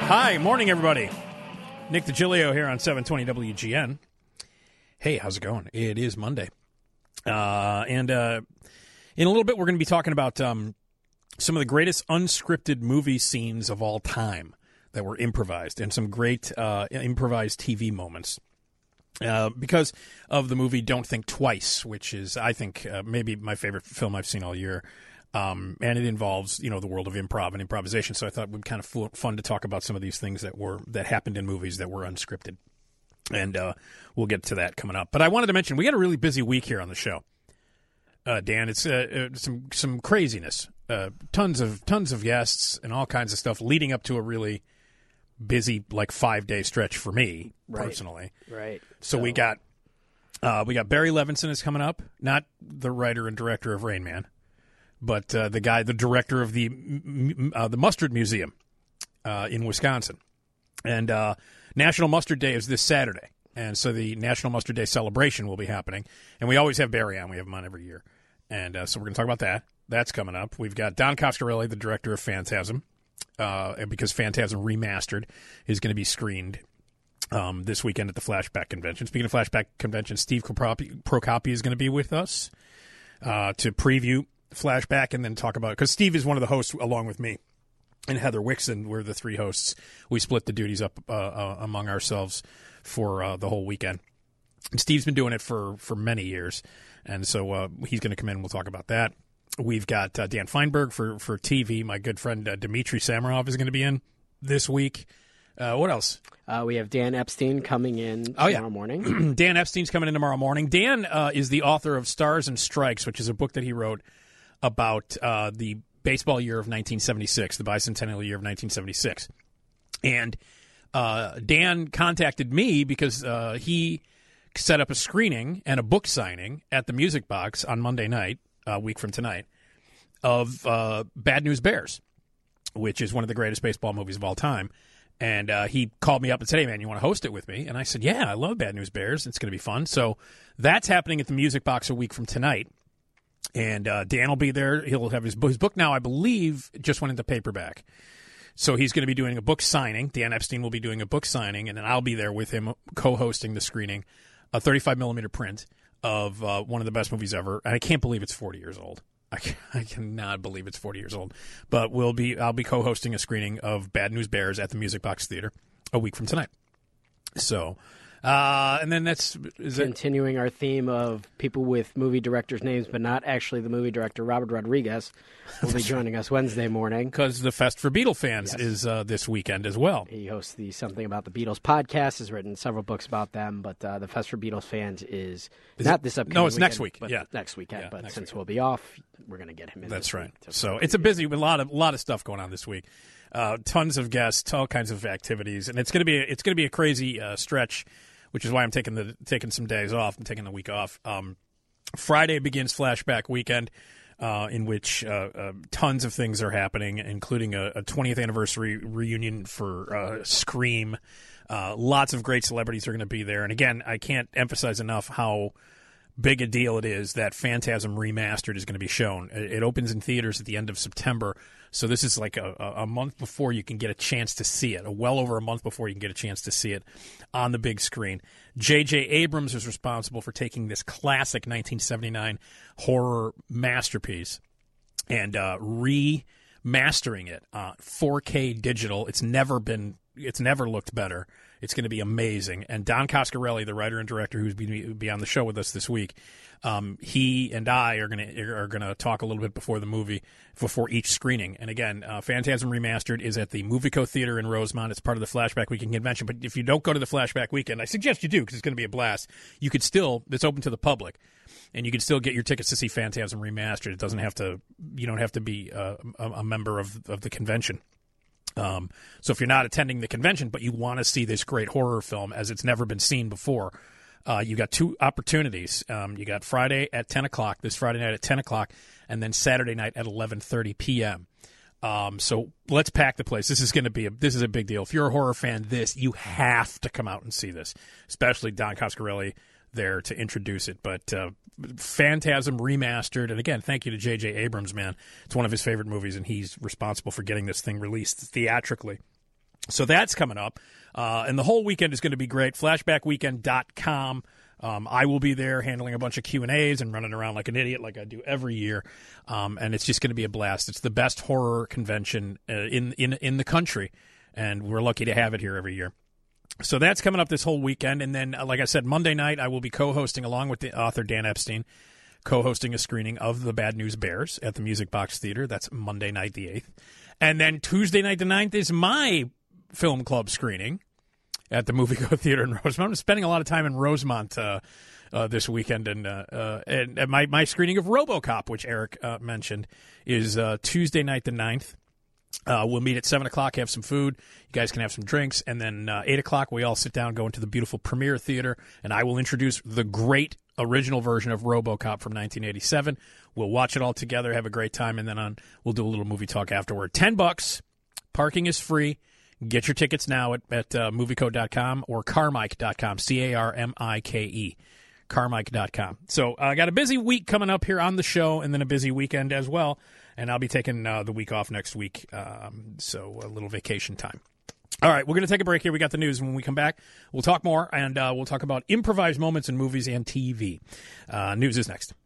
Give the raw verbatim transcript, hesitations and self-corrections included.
Hi, morning, everybody. Nick DiGilio here on seven twenty W G N. Hey, how's it going? It is Monday. Uh, and uh, in a little bit, we're going to be talking about um, some of the greatest unscripted movie scenes of all time that were improvised, and some great uh, improvised T V moments. Uh, because of the movie Don't Think Twice, which is, I think, uh, maybe my favorite film I've seen all year. Um, and it involves, you know, the world of improv and improvisation. So I thought it would be kind of fun to talk about some of these things that were that happened in movies that were unscripted. And uh, we'll get to that coming up. But I wanted to mention, we had a really busy week here on the show. Uh, Dan, it's uh, uh, some some craziness. Uh, tons of tons of guests and all kinds of stuff leading up to a really busy, like, five-day stretch for me, right. personally. Right. So, so we got uh, we got Barry Levinson is coming up, not the writer and director of Rain Man, but uh, the guy, the director of the uh, the Mustard Museum uh, in Wisconsin. And uh, National Mustard Day is this Saturday, and so the National Mustard Day celebration will be happening. And we always have Barry on. We have him on every year. And uh, so we're going to talk about that. That's coming up. We've got Don Coscarelli, the director of Phantasm. Uh, and because Phantasm Remastered is going to be screened um, this weekend at the Flashback Convention. Speaking of Flashback Convention, Steve Procopi is going to be with us uh, to preview Flashback and then talk about it. Because Steve is one of the hosts along with me. And Heather Wixon, we're the three hosts. We split the duties up uh, uh, among ourselves for uh, the whole weekend. And Steve's been doing it for, for many years. And so uh, he's going to come in and we'll talk about that. We've got uh, Dan Feinberg for, for T V. My good friend uh, Dmitry Samarov is going to be in this week. Uh, what else? Uh, we have Dan Epstein coming in tomorrow oh, yeah. morning. Dan Epstein's coming in tomorrow morning. Dan uh, is the author of Stars and Strikes, which is a book that he wrote about uh, the baseball year of nineteen seventy-six, the bicentennial year of nineteen seventy-six. And uh, Dan contacted me because uh, he set up a screening and a book signing at the Music Box on Monday night, a week from tonight, of uh, Bad News Bears, which is one of the greatest baseball movies of all time. And uh, he called me up and said, hey, man, you want to host it with me? And I said, yeah, I love Bad News Bears. It's going to be fun. So that's happening at the Music Box a week from tonight. And uh, Dan will be there. He'll have his, his book now, I believe, just went into paperback. So he's going to be doing a book signing. Dan Epstein will be doing a book signing, and then I'll be there with him co-hosting the screening, a thirty-five millimeter print of uh, one of the best movies ever. And I can't believe it's forty years old. I, I cannot believe it's forty years old. But we'll be I'll be co-hosting a screening of Bad News Bears at the Music Box Theater a week from tonight. So, uh, and then that's... Is Continuing it? our theme of people with movie directors' names, but not actually the movie director, Robert Rodriguez, will be joining us Wednesday morning. Because the Fest for Beatle fans yes. is uh, this weekend as well. He hosts the Something About the Beatles podcast, has written several books about them, but uh, the Fest for Beatles fans is, is not it, this upcoming No, it's weekend, next week. But yeah. next weekend. Yeah, but next since weekend. we'll be off, we're going to get him in. That's right. To, so it's a busy, a lot of lot of stuff going on this week. Uh, tons of guests, all kinds of activities, and it's going to be it's going to be a crazy uh, stretch, which is why I'm taking the taking some days off. I'm taking the week off. Um, Friday begins Flashback Weekend, uh, in which uh, uh, tons of things are happening, including a, a twentieth anniversary reunion for uh, Scream. Uh, lots of great celebrities are going to be there, and again, I can't emphasize enough how big a deal it is that Phantasm Remastered is going to be shown. It, it opens in theaters at the end of September, so this is like a, a month before you can get a chance to see it, a well over a month before you can get a chance to see it on the big screen. J J. Abrams is responsible for taking this classic nineteen seventy-nine horror masterpiece and uh, remastering it, uh, four K digital. It's never been, it's never looked better. It's going to be amazing. And Don Coscarelli, the writer and director who's be, be on the show with us this week, um, he and I are going to are going to talk a little bit before the movie, before each screening. And again, uh, Phantasm Remastered is at the Movieco Theater in Rosemont. It's part of the Flashback Weekend convention. But if you don't go to the Flashback Weekend, I suggest you do because it's going to be a blast. You could still, it's open to the public, and you can still get your tickets to see Phantasm Remastered. It doesn't have to, you don't have to be uh, a, a member of of the convention. Um, so if you're not attending the convention, but you want to see this great horror film as it's never been seen before, uh, you got two opportunities. Um, you got Friday at ten o'clock, this Friday night at ten o'clock, and then Saturday night at eleven thirty p.m. Um, so let's pack the place. This is going to be a, this is a big deal. If you're a horror fan, this, you have to come out and see this, especially Don Coscarelli there to introduce it. But uh, Phantasm Remastered, and again, thank you to J J. Abrams, man. It's one of his favorite movies, and he's responsible for getting this thing released theatrically So that's coming up. Uh, and the whole weekend is going to be great. flashback weekend dot com. Um, I will be there handling a bunch of Q and A's and running around like an idiot like I do every year. Um, and it's just going to be a blast. It's the best horror convention uh, in, in, in the country. And we're lucky to have it here every year. So that's coming up this whole weekend. And then, uh, like I said, Monday night I will be co-hosting, along with the author Dan Epstein, co-hosting a screening of The Bad News Bears at the Music Box Theater. That's Monday night the eighth. And then Tuesday night the ninth is my film club screening at the Movie Go Theater in Rosemont. I'm spending a lot of time in Rosemont uh, uh, this weekend. And, uh, uh, and, and my, my screening of RoboCop, which Eric uh, mentioned, is uh, Tuesday night the ninth. Uh, we'll meet at seven o'clock, have some food. You guys can have some drinks. And then uh, eight o'clock, we all sit down, go into the beautiful Premiere Theater, and I will introduce the great original version of RoboCop from nineteen eighty-seven. We'll watch it all together, have a great time, and then on we'll do a little movie talk afterward. Ten bucks. Parking is free. Get your tickets now at, at uh, movie code dot com or carmike dot com, C A R M I K E, carmike dot com. So I uh, got a busy week coming up here on the show, and then a busy weekend as well. And I'll be taking uh, the week off next week, um, so a little vacation time. All right, we're going to take a break here. We got the news. When we come back, we'll talk more, and uh, we'll talk about improvised moments in movies and T V. Uh, news is next.